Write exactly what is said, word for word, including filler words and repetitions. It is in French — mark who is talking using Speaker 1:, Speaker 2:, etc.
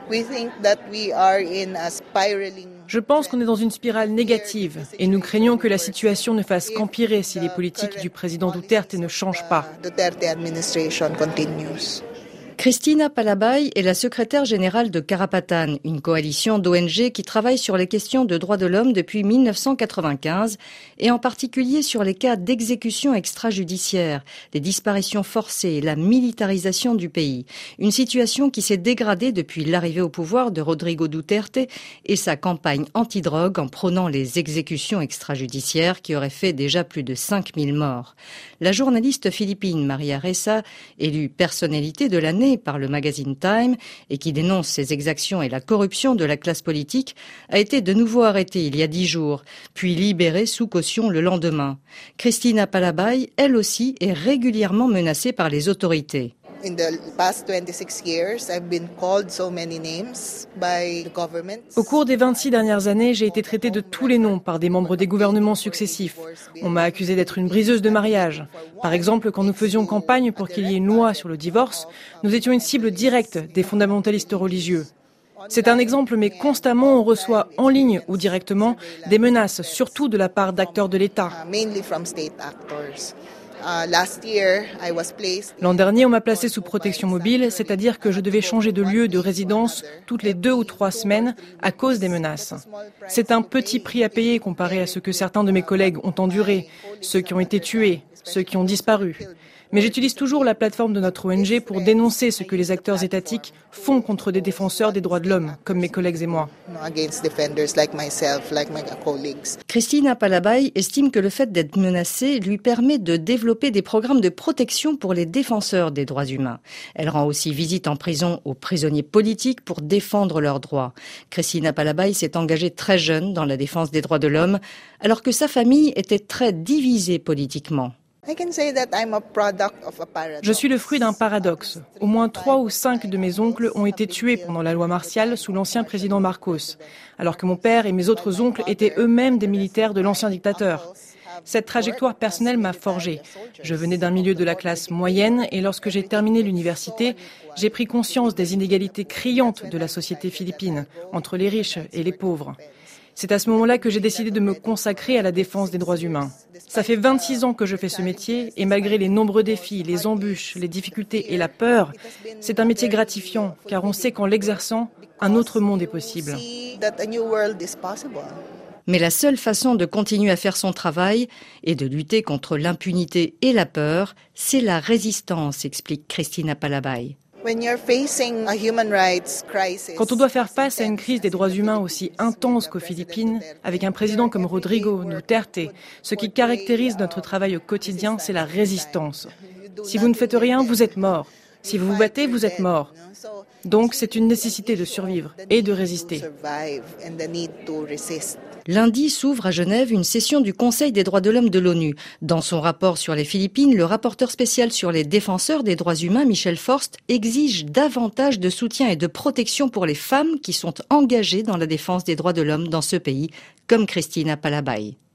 Speaker 1: Je pense qu'on est dans une spirale négative et nous craignons que la situation ne fasse qu'empirer si les politiques du président Duterte ne changent pas.
Speaker 2: Cristina Palabay est la secrétaire générale de Karapatan, une coalition d'O N G qui travaille sur les questions de droits de l'homme depuis mille neuf cent quatre-vingt-quinze et en particulier sur les cas d'exécution extrajudiciaire, des disparitions forcées, la militarisation du pays. Une situation qui s'est dégradée depuis l'arrivée au pouvoir de Rodrigo Duterte et sa campagne anti-drogue en prônant les exécutions extrajudiciaires qui auraient fait déjà plus de cinq mille morts. La journaliste philippine Maria Ressa, élue personnalité de l'année par le magazine Time et qui dénonce ces exactions et la corruption de la classe politique, a été de nouveau arrêtée il y a dix jours, puis libérée sous caution le lendemain. Cristina Palabay, elle aussi, est régulièrement menacée par les autorités.
Speaker 1: Au cours des vingt-six dernières années, j'ai été traitée de tous les noms par des membres des gouvernements successifs. On m'a accusée d'être une briseuse de mariage. Par exemple, quand nous faisions campagne pour qu'il y ait une loi sur le divorce, nous étions une cible directe des fondamentalistes religieux. C'est un exemple, mais constamment on reçoit en ligne ou directement des menaces, surtout de la part d'acteurs de l'État. L'an dernier, on m'a placé sous protection mobile, c'est-à-dire que je devais changer de lieu de résidence toutes les deux ou trois semaines à cause des menaces. C'est un petit prix à payer comparé à ce que certains de mes collègues ont enduré, ceux qui ont été tués, ceux qui ont disparu. Mais j'utilise toujours la plateforme de notre O N G pour dénoncer ce que les acteurs étatiques font contre des défenseurs des droits de l'homme, comme mes collègues et moi.
Speaker 2: Cristina Palabay estime que le fait d'être menacée lui permet de développer des programmes de protection pour les défenseurs des droits humains. Elle rend aussi visite en prison aux prisonniers politiques pour défendre leurs droits. Cristina Palabay s'est engagée très jeune dans la défense des droits de l'homme, alors que sa famille était très divisée politiquement.
Speaker 1: Je suis le fruit d'un paradoxe. Au moins trois ou cinq de mes oncles ont été tués pendant la loi martiale sous l'ancien président Marcos, alors que mon père et mes autres oncles étaient eux-mêmes des militaires de l'ancien dictateur. Cette trajectoire personnelle m'a forgée. Je venais d'un milieu de la classe moyenne et lorsque j'ai terminé l'université, j'ai pris conscience des inégalités criantes de la société philippine, entre les riches et les pauvres. C'est à ce moment-là que j'ai décidé de me consacrer à la défense des droits humains. Ça fait vingt-six ans que je fais ce métier et malgré les nombreux défis, les embûches, les difficultés et la peur, c'est un métier gratifiant car on sait qu'en l'exerçant, un autre monde est possible.
Speaker 2: Mais la seule façon de continuer à faire son travail et de lutter contre l'impunité et la peur, c'est la résistance, explique Cristina Palabay.
Speaker 1: Quand on doit faire face à une crise des droits humains aussi intense qu'aux Philippines, avec un président comme Rodrigo Duterte, ce qui caractérise notre travail au quotidien, c'est la résistance. Si vous ne faites rien, vous êtes mort. Si vous vous battez, vous êtes mort. Donc c'est une nécessité de survivre et de résister.
Speaker 2: Lundi s'ouvre à Genève une session du Conseil des droits de l'homme de l'ONU. Dans son rapport sur les Philippines, le rapporteur spécial sur les défenseurs des droits humains, Michel Forst, exige davantage de soutien et de protection pour les femmes qui sont engagées dans la défense des droits de l'homme dans ce pays, comme Cristina Palabay.